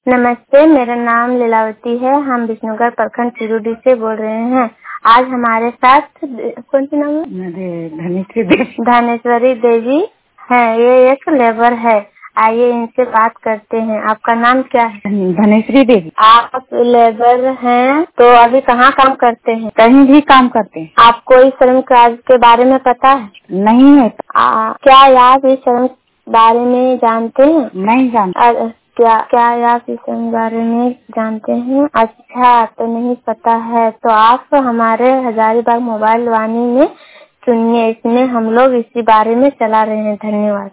नमस्ते, मेरा नाम लीलावती है। हम विष्णुगढ़ प्रखंड चिरौड़ी से बोल रहे हैं। आज हमारे साथ कौन सी नाम है? धनेश्वरी देवी है। ये एक लेबर है। आइए इनसे बात करते हैं। आपका नाम क्या है? धनेश्वरी देवी। आप लेबर हैं तो अभी कहाँ काम करते हैं? कहीं भी काम करते हैं। आपको इस श्रम कार्य के बारे में पता है? नहीं है। क्या आप इस श्रम बारे में जानते हैं? नहीं जानते। क्या आप इस बारे में जानते हैं? अच्छा, तो नहीं पता है तो आप हमारे हजारीबाग मोबाइल वाणी में सुनिए। इसमें हम लोग इसी बारे में चला रहे हैं। धन्यवाद।